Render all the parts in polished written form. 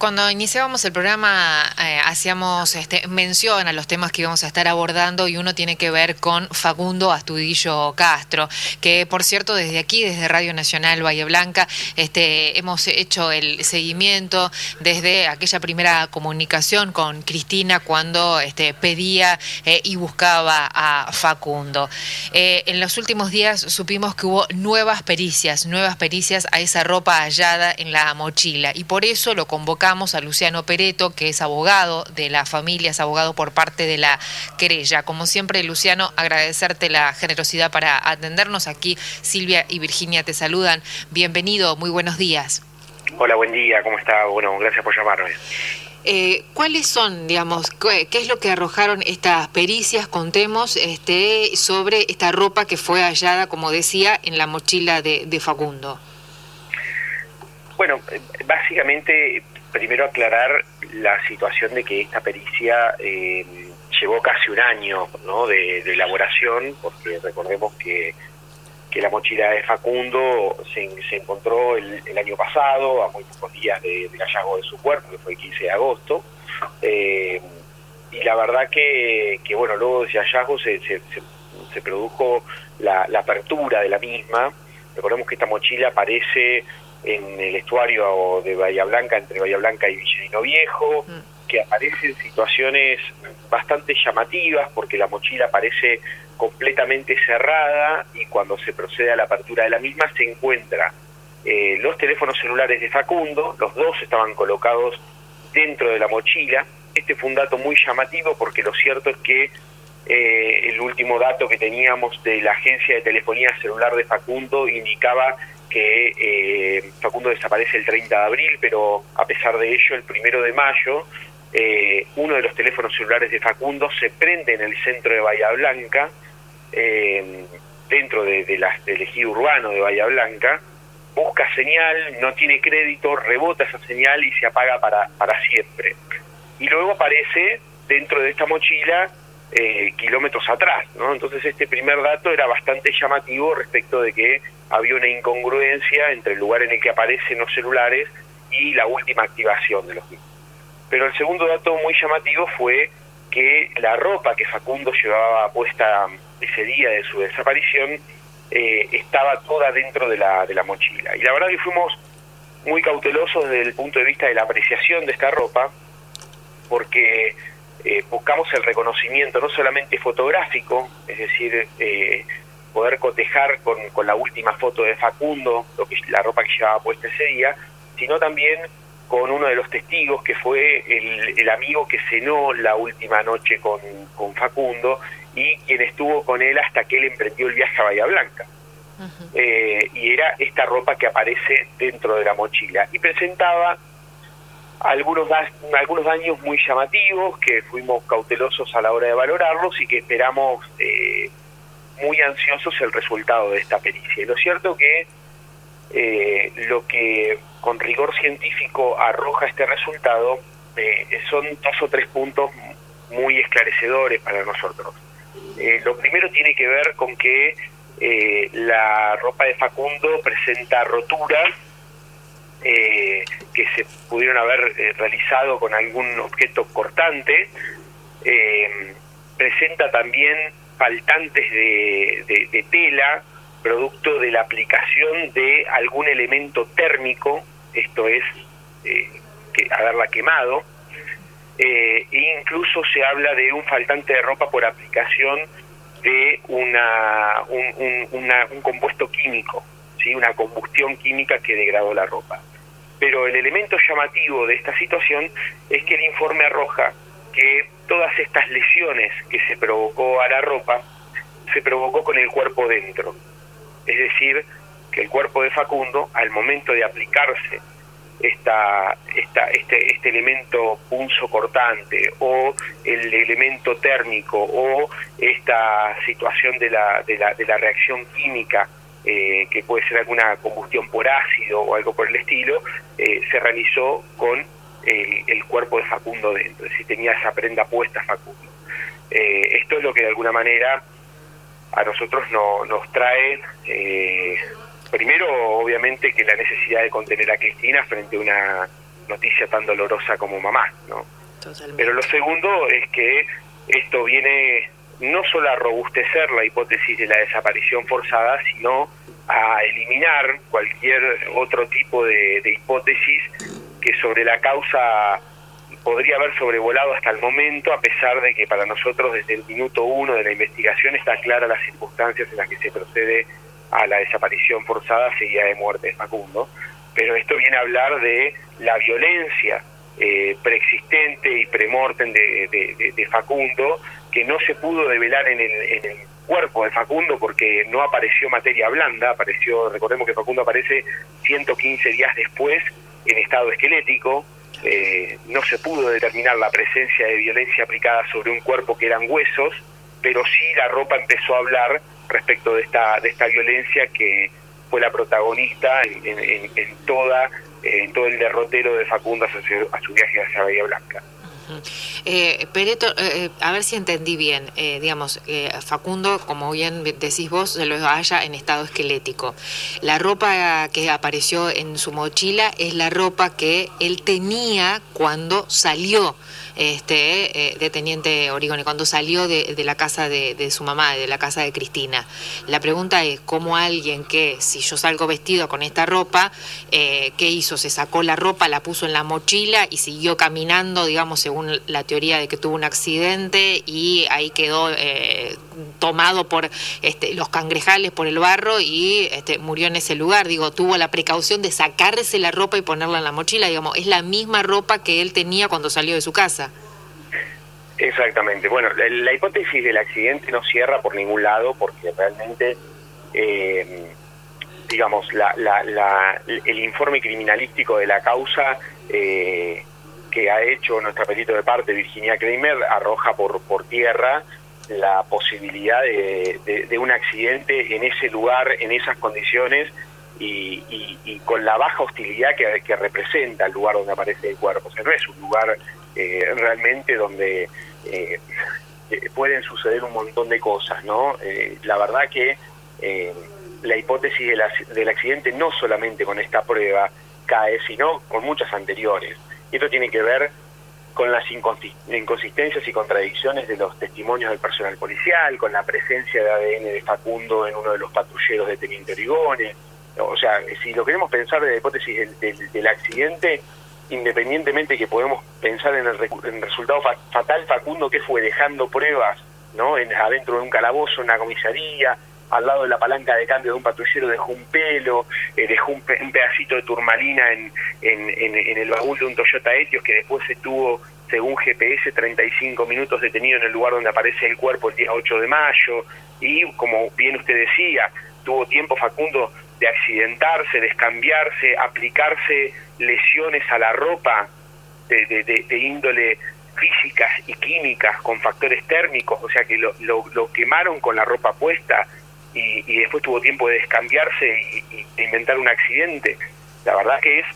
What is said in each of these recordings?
Cuando iniciábamos el programa hacíamos mención a los temas que íbamos a estar abordando y uno tiene que ver con Facundo Astudillo Castro, que por cierto desde aquí, desde Radio Nacional Bahía Blanca, hemos hecho el seguimiento desde aquella primera comunicación con Cristina cuando pedía y buscaba a Facundo. En los últimos días supimos que hubo nuevas pericias a esa ropa hallada en la mochila y por eso lo convocamos a Luciano Peretto, que es abogado de la familia, es abogado por parte de la querella. Como siempre, Luciano, agradecerte la generosidad para atendernos. Aquí Silvia y Virginia te saludan. Bienvenido, muy buenos días. Hola, buen día, ¿cómo está? Bueno, gracias por llamarme. ¿Cuáles son, digamos, qué es lo que arrojaron estas pericias? Contemos sobre esta ropa que fue hallada, como decía, en la mochila de Facundo. Bueno, básicamente, primero aclarar la situación de que esta pericia llevó casi un año, ¿no?, de elaboración, porque recordemos que la mochila de Facundo se encontró el año pasado, a muy pocos días del hallazgo de su cuerpo, que fue el 15 de agosto, y la verdad que bueno, luego de ese hallazgo se produjo la apertura de la misma. Recordemos que esta mochila aparece en el estuario de Bahía Blanca, entre Bahía Blanca y Villarino Viejo, que aparece en situaciones bastante llamativas, porque la mochila aparece completamente cerrada y cuando se procede a la apertura de la misma se encuentra los teléfonos celulares de Facundo, los dos estaban colocados dentro de la mochila. Este fue un dato muy llamativo porque lo cierto es que el último dato que teníamos de la agencia de telefonía celular de Facundo indicaba que Facundo desaparece el 30 de abril, pero a pesar de ello, el 1 de mayo, uno de los teléfonos celulares de Facundo se prende en el centro de Bahía Blanca, dentro del ejido urbano de Bahía Blanca, busca señal, no tiene crédito, rebota esa señal y se apaga para siempre. Y luego aparece dentro de esta mochila kilómetros atrás, ¿no? Entonces este primer dato era bastante llamativo respecto de que había una incongruencia entre el lugar en el que aparecen los celulares y la última activación de los mismos. Pero el segundo dato muy llamativo fue que la ropa que Facundo llevaba puesta ese día de su desaparición estaba toda dentro de la mochila. Y la verdad que fuimos muy cautelosos desde el punto de vista de la apreciación de esta ropa, porque buscamos el reconocimiento no solamente fotográfico, es decir, poder cotejar con la última foto de Facundo, la ropa que llevaba puesta ese día, sino también con uno de los testigos que fue el amigo que cenó la última noche con Facundo y quien estuvo con él hasta que él emprendió el viaje a Bahía Blanca. Y era esta ropa que aparece dentro de la mochila y presentaba algunos daños muy llamativos que fuimos cautelosos a la hora de valorarlos y que esperamos muy ansiosos el resultado de esta pericia. Y lo cierto que lo que con rigor científico arroja este resultado son 2 o 3 puntos muy esclarecedores para nosotros. Lo primero tiene que ver con que la ropa de Facundo presenta roturas que se pudieron haber realizado con algún objeto cortante, presenta también faltantes de tela, producto de la aplicación de algún elemento térmico, esto es, haberla quemado, e incluso se habla de un faltante de ropa por aplicación de un compuesto químico, ¿sí?, una combustión química que degradó la ropa. Pero el elemento llamativo de esta situación es que el informe arroja que todas estas lesiones que se provocó a la ropa se provocó con el cuerpo dentro. Es decir, que el cuerpo de Facundo, al momento de aplicarse este elemento punzocortante o el elemento térmico o esta situación de la reacción química, que puede ser alguna combustión por ácido o algo por el estilo, se realizó con el cuerpo de Facundo dentro, es decir, tenía esa prenda puesta Facundo. Esto es lo que de alguna manera a nosotros nos trae, primero obviamente que la necesidad de contener a Cristina frente a una noticia tan dolorosa como mamá, ¿no? Totalmente. Pero lo segundo es que esto viene no solo a robustecer la hipótesis de la desaparición forzada, sino a eliminar cualquier otro tipo de hipótesis que sobre la causa podría haber sobrevolado hasta el momento, a pesar de que para nosotros desde el minuto 1 de la investigación está clara las circunstancias en las que se procede a la desaparición forzada seguida de muerte de Facundo. Pero esto viene a hablar de la violencia preexistente y premortem de Facundo, que no se pudo develar en el cuerpo de Facundo porque no apareció materia blanda, recordemos que Facundo aparece 115 días después en estado esquelético. No se pudo determinar la presencia de violencia aplicada sobre un cuerpo que eran huesos, pero sí la ropa empezó a hablar respecto de esta violencia que fue la protagonista en todo el derrotero de Facundo a su viaje hacia Bahía Blanca. Pereto, a ver si entendí bien, Facundo, como bien decís vos, se lo halla en estado esquelético. La ropa que apareció en su mochila es la ropa que él tenía cuando salió de Teniente Origone, cuando salió de la casa de su mamá, de la casa de Cristina. La pregunta es, ¿cómo alguien que, si yo salgo vestido con esta ropa, qué hizo? ¿Se sacó la ropa, la puso en la mochila y siguió caminando, según la teoría de que tuvo un accidente y ahí quedó tomado por los cangrejales, por el barro y murió en ese lugar? Tuvo la precaución de sacarse la ropa y ponerla en la mochila, es la misma ropa que él tenía cuando salió de su casa. Exactamente. Bueno, la hipótesis del accidente no cierra por ningún lado porque realmente, el informe criminalístico de la causa que ha hecho nuestra perito de parte, Virginia Kramer, arroja por tierra la posibilidad de un accidente en ese lugar, en esas condiciones y con la baja hostilidad que representa el lugar donde aparece el cuerpo. O sea, no es un lugar realmente donde pueden suceder un montón de cosas, ¿no? La verdad que la hipótesis del accidente no solamente con esta prueba cae, sino con muchas anteriores. Y esto tiene que ver con las inconsistencias y contradicciones de los testimonios del personal policial, con la presencia de ADN de Facundo en uno de los patrulleros de Teniente Origone. O sea, si lo queremos pensar de la hipótesis del accidente, independientemente que podemos pensar en el resultado fatal, Facundo, ¿qué fue? Dejando pruebas, ¿no? Adentro de un calabozo, en una comisaría, al lado de la palanca de cambio de un patrullero dejó un pelo, dejó un pedacito de turmalina en el baúl de un Toyota Etios, que después estuvo, según GPS, 35 minutos detenido en el lugar donde aparece el cuerpo el día 8 de mayo, y como bien usted decía, tuvo tiempo Facundo de accidentarse, descambiarse, aplicarse lesiones a la ropa de índole físicas y químicas con factores térmicos, o sea que lo quemaron con la ropa puesta y después tuvo tiempo de descambiarse y de inventar un accidente. La verdad que es,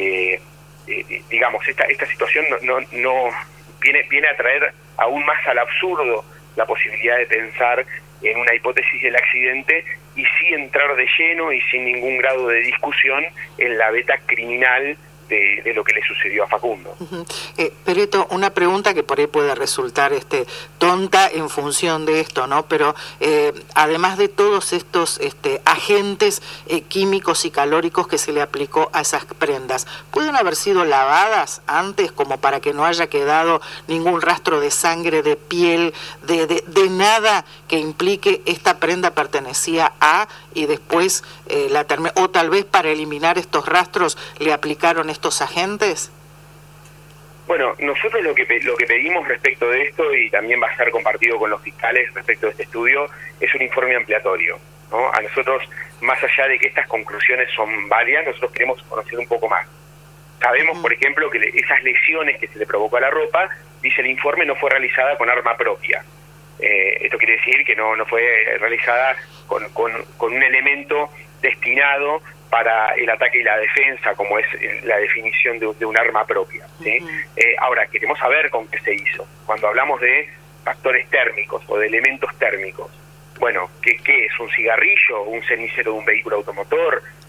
esta situación no viene a traer aún más al absurdo la posibilidad de pensar en una hipótesis del accidente y sí entrar de lleno y sin ningún grado de discusión en la veta criminal de lo que le sucedió a Facundo. Pereto, una pregunta que por ahí puede resultar tonta en función de esto, ¿no? Pero además de todos estos agentes químicos y calóricos que se le aplicó a esas prendas, ¿pueden haber sido lavadas antes como para que no haya quedado ningún rastro de sangre, de piel, de nada que implique esta prenda pertenecía a y después o tal vez para eliminar estos rastros le aplicaron estos agentes? Bueno, nosotros lo que pedimos respecto de esto, y también va a ser compartido con los fiscales respecto de este estudio, es un informe ampliatorio, ¿no? A nosotros, más allá de que estas conclusiones son varias, nosotros queremos conocer un poco más. Sabemos, por ejemplo, que esas lesiones que se le provocó a la ropa, dice el informe, no fue realizada con arma propia. Esto quiere decir que no fue realizada con un elemento destinado para el ataque y la defensa, como es la definición de un arma propia, ¿sí? Ahora, queremos saber con qué se hizo. Cuando hablamos de factores térmicos o de elementos térmicos, bueno, ¿qué es? ¿Un cigarrillo? ¿Un cenicero de un vehículo automotor?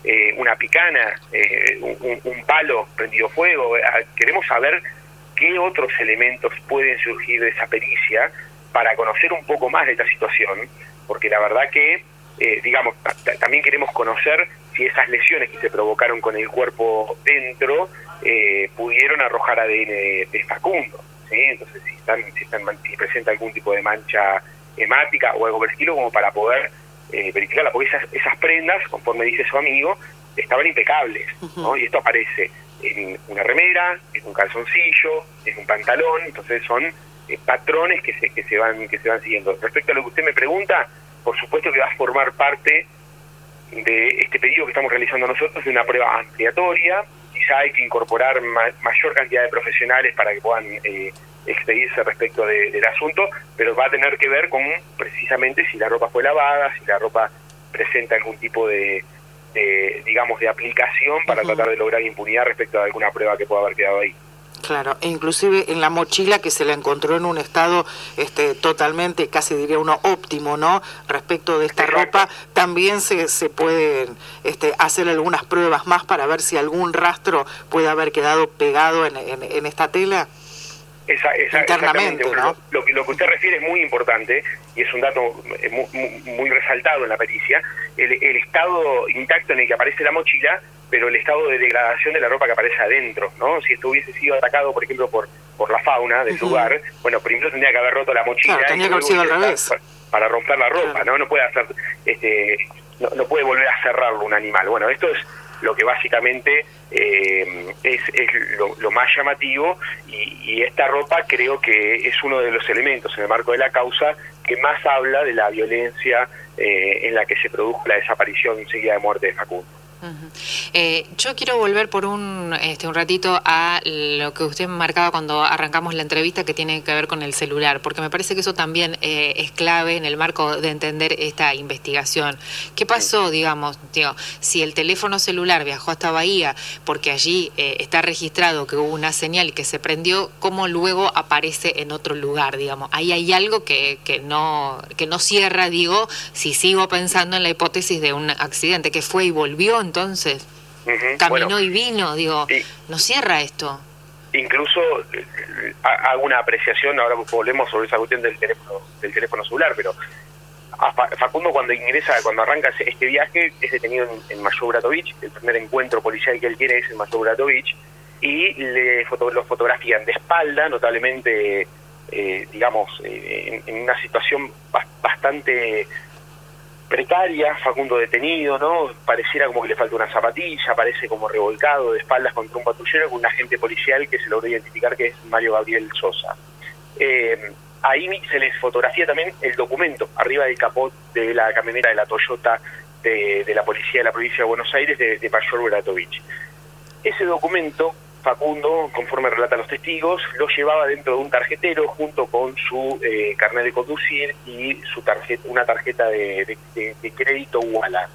una picana, un palo prendido fuego. Queremos saber qué otros elementos pueden surgir de esa pericia para conocer un poco más de esta situación, porque la verdad que, digamos, también queremos conocer si esas lesiones que se provocaron con el cuerpo dentro pudieron arrojar ADN de Facundo, ¿sí? Entonces, si presenta algún tipo de mancha hemática o algo por el estilo, como para poder verificarla, porque esas prendas, conforme dice su amigo, estaban impecables, ¿no? Y esto aparece en una remera, en un calzoncillo, en un pantalón. Entonces son patrones que se van siguiendo. Respecto a lo que usted me pregunta, por supuesto que va a formar parte de este pedido que estamos realizando nosotros de una prueba ampliatoria. Quizá hay que incorporar mayor cantidad de profesionales para que puedan expedirse respecto del asunto, pero va a tener que ver con precisamente si la ropa fue lavada, si la ropa presenta algún tipo de aplicación para tratar de lograr impunidad respecto a alguna prueba que pueda haber quedado ahí. Claro, e inclusive en la mochila, que se la encontró en un estado totalmente, casi diría uno, óptimo, ¿no? Respecto de esta ropa, también se pueden hacer algunas pruebas más para ver si algún rastro puede haber quedado pegado en esta tela. Internamente, ¿no? Lo que usted refiere es muy importante y es un dato muy resaltado en la pericia, el estado intacto en el que aparece la mochila, pero el estado de degradación de la ropa que aparece adentro, ¿no? Si esto hubiese sido atacado, por ejemplo, por la fauna del lugar, bueno, primero tendría que haber roto la mochila, claro, tenía que haber sido al revés, para romper la ropa, claro. No puede hacer, no puede volver a cerrarlo un animal. Bueno, esto es lo que básicamente es lo más llamativo, y esta ropa creo que es uno de los elementos en el marco de la causa que más habla de la violencia en la que se produjo la desaparición seguida de muerte de Facundo. Yo quiero volver por un ratito a lo que usted marcaba cuando arrancamos la entrevista, que tiene que ver con el celular, porque me parece que eso también es clave en el marco de entender esta investigación. ¿Qué pasó, si el teléfono celular viajó hasta Bahía, porque allí está registrado que hubo una señal y que se prendió, cómo luego aparece en otro lugar, Ahí hay algo que no cierra, si sigo pensando en la hipótesis de un accidente que fue y volvió. Entonces, caminó y vino, no cierra esto. Incluso hago una apreciación, ahora volvemos sobre esa cuestión del teléfono celular, pero a Facundo cuando arranca este viaje es detenido en Mayor Buratovich. El primer encuentro policial que él tiene es en Mayor Buratovich, y lo fotografían de espalda, notablemente, en una situación bastante precaria. Facundo detenido, ¿no? Pareciera como que le falta una zapatilla, parece como revolcado de espaldas contra un patrullero, con un agente policial que se logró identificar que es Mario Gabriel Sosa. Ahí se les fotografía también el documento arriba del capot de la camioneta de la Toyota de la policía de la provincia de Buenos Aires, de Mayor Buratovich. Ese documento, Facundo, conforme relatan los testigos, lo llevaba dentro de un tarjetero junto con su carnet de conducir y una tarjeta de crédito Uala.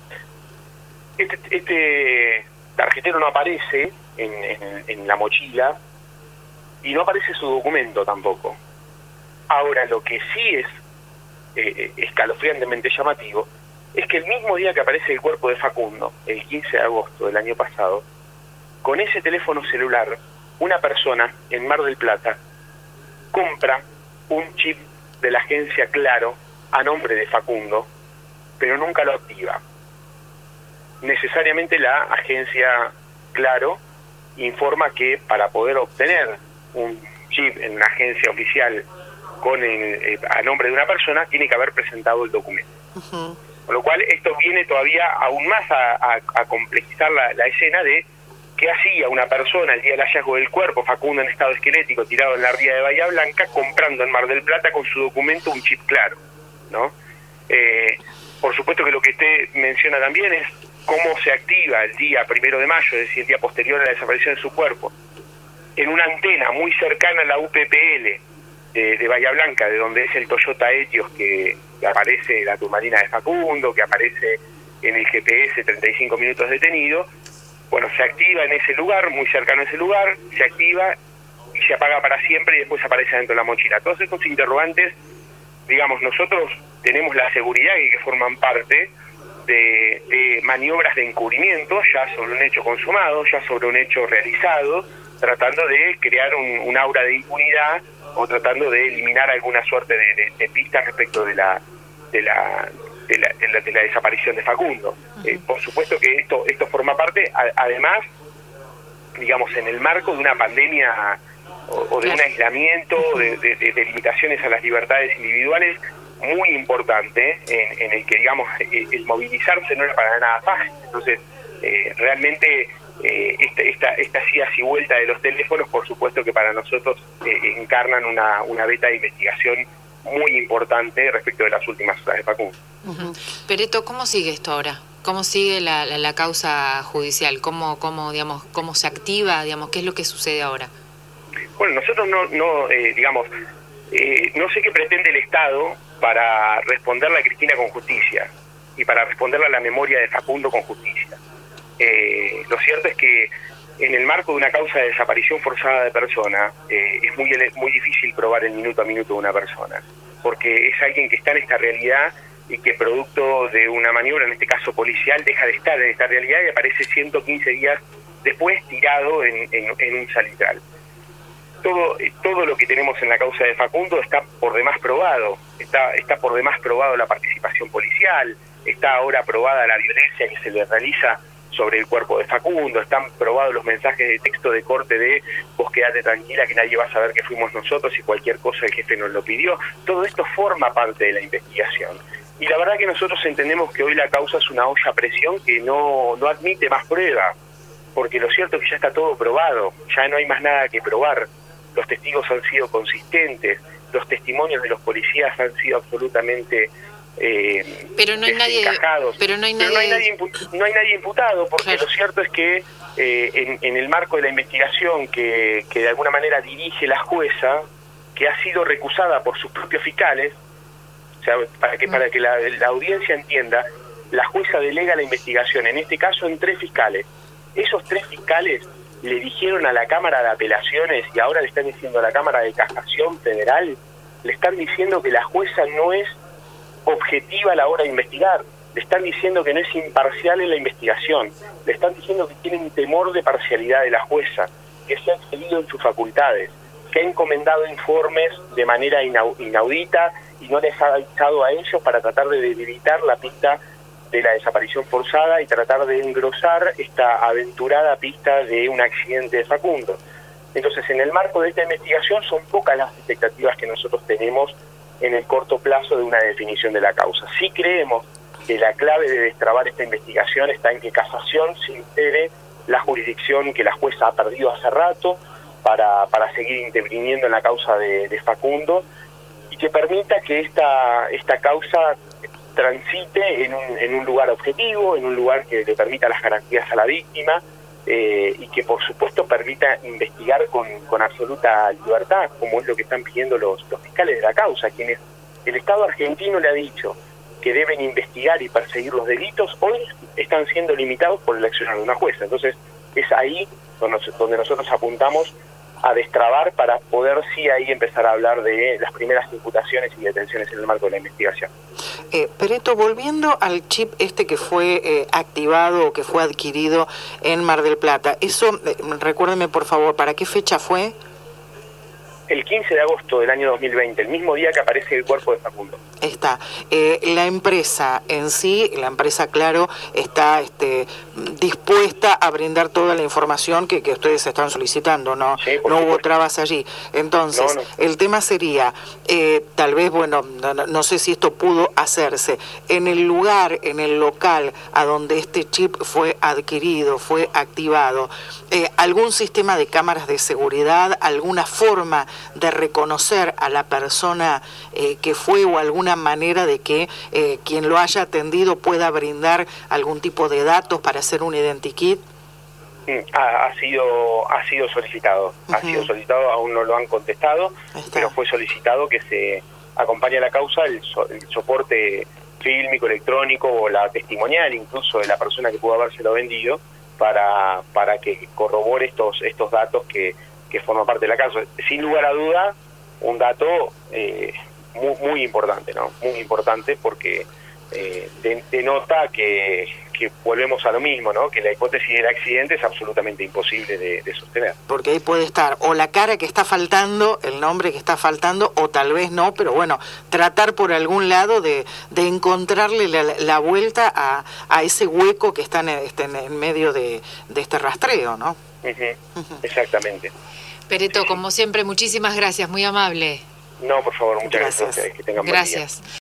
Este tarjetero no aparece en la mochila, y no aparece su documento tampoco. Ahora, lo que sí es escalofriantemente llamativo es que el mismo día que aparece el cuerpo de Facundo, el 15 de agosto del año pasado, con ese teléfono celular, una persona en Mar del Plata compra un chip de la agencia Claro a nombre de Facundo, pero nunca lo activa. Necesariamente la agencia Claro informa que para poder obtener un chip en una agencia oficial a nombre de una persona, tiene que haber presentado el documento. Con lo cual, esto viene todavía aún más a complejizar la escena de qué hacía una persona el día del hallazgo del cuerpo, Facundo en estado esquelético, tirado en la ría de Bahía Blanca, comprando en Mar del Plata con su documento un chip Claro, ¿no? Por supuesto que lo que usted menciona también es cómo se activa el día 1 de mayo, es decir, el día posterior a la desaparición de su cuerpo, en una antena muy cercana a la UPPL de Bahía Blanca, de donde es el Toyota Etios que aparece la turmalina de Facundo, que aparece en el GPS 35 minutos detenido. Bueno, se activa en ese lugar, muy cercano a ese lugar, se activa y se apaga para siempre, y después aparece dentro de la mochila. Todos estos interrogantes, nosotros tenemos la seguridad y que forman parte de maniobras de encubrimiento ya sobre un hecho consumado, ya sobre un hecho realizado, tratando de crear un aura de impunidad o tratando de eliminar alguna suerte de pistas respecto de la desaparición de Facundo. Por supuesto que esto forma parte, además, digamos, en el marco de una pandemia o de un aislamiento, de limitaciones a las libertades individuales muy importante, en el que, digamos, el movilizarse no era para nada fácil. Entonces, realmente esta idas y vuelta de los teléfonos, por supuesto que para nosotros encarnan una beta de investigación muy importante respecto de las últimas horas de Facundo. Pereto, ¿cómo sigue esto ahora? ¿Cómo sigue la causa judicial? ¿Cómo se activa? Digamos, ¿qué es lo que sucede ahora? Bueno, nosotros no sé qué pretende el Estado para responderle a Cristina con justicia y para responderle a la memoria de Facundo con justicia. Lo cierto es que en el marco de una causa de desaparición forzada de persona es muy difícil probar el minuto a minuto de una persona, porque es alguien que está en esta realidad y que producto de una maniobra, en este caso policial, deja de estar en esta realidad y aparece 115 días después tirado en un salitral. Todo lo que tenemos en la causa de Facundo está por demás probado, está por demás probado la participación policial, está ahora probada la violencia que se le realiza sobre el cuerpo de Facundo, están probados los mensajes de texto de corte de vos quedate tranquila que nadie va a saber que fuimos nosotros y cualquier cosa el jefe nos lo pidió. Todo esto forma parte de la investigación. Y la verdad que nosotros entendemos que hoy la causa es una olla a presión que no admite más prueba, porque lo cierto es que ya está todo probado, ya no hay más nada que probar. Los testigos han sido consistentes, los testimonios de los policías han sido absolutamente desencajados. Pero no hay nadie imputado, porque claro, lo cierto es que en el marco de la investigación que de alguna manera dirige la jueza, que ha sido recusada por sus propios fiscales, o sea, para que la audiencia entienda, la jueza delega la investigación, en este caso en 3 fiscales. Esos 3 fiscales le dijeron a la Cámara de Apelaciones, y ahora le están diciendo a la Cámara de Casación Federal, le están diciendo que la jueza no es objetiva a la hora de investigar, le están diciendo que no es imparcial en la investigación, le están diciendo que tienen temor de parcialidad de la jueza, que se ha excedido en sus facultades, que ha encomendado informes de manera inaudita y no les ha avisado a ellos para tratar de debilitar la pista de la desaparición forzada y tratar de engrosar esta aventurada pista de un accidente de Facundo. Entonces, en el marco de esta investigación son pocas las expectativas que nosotros tenemos en el corto plazo de una definición de la causa. Sí creemos que la clave de destrabar esta investigación está en que Casación se integre la jurisdicción que la jueza ha perdido hace rato para seguir interviniendo en la causa de Facundo y que permita que esta causa transite en un lugar objetivo, en un lugar que le permita las garantías a la víctima y que por supuesto permita investigar con absoluta libertad, como es lo que están pidiendo los fiscales de la causa, quienes el Estado argentino le ha dicho que deben investigar y perseguir los delitos, hoy están siendo limitados por el accionar de una jueza. Entonces es ahí donde nosotros apuntamos a destrabar para poder sí ahí empezar a hablar de las primeras imputaciones y detenciones en el marco de la investigación. Pereto, volviendo al chip que fue activado o que fue adquirido en Mar del Plata, eso, recuérdeme por favor, ¿para qué fecha fue? El 15 de agosto del año 2020, el mismo día que aparece el cuerpo de Facundo. Está. La empresa en sí, la empresa, claro, está dispuesta a brindar toda la información que ustedes están solicitando, ¿no? Sí, no hubo trabas allí. Entonces, no. El tema sería, tal vez, bueno, no sé si esto pudo hacerse, en el lugar, en el local a donde este chip fue adquirido, fue activado, algún sistema de cámaras de seguridad, alguna forma de reconocer a la persona que fue o alguna manera de que quien lo haya atendido pueda brindar algún tipo de datos para hacer un identikit. Ha sido solicitado, aún no lo han contestado, pero fue solicitado que se acompañe a la causa el soporte fílmico, electrónico o la testimonial incluso de la persona que pudo habérselo vendido para que corrobore estos datos que forman parte de la causa. Sin lugar a duda, un dato muy importante, ¿no? Muy importante porque denota que volvemos a lo mismo, ¿no? Que la hipótesis del accidente es absolutamente imposible de sostener. Porque ahí puede estar o la cara que está faltando, el nombre que está faltando, o tal vez no, pero bueno, tratar por algún lado de encontrarle la vuelta a ese hueco que está en medio de este rastreo, ¿no? Exactamente. Pereto, como siempre, muchísimas gracias, muy amable. No, por favor, muchas gracias. Que tengan buen día. Gracias.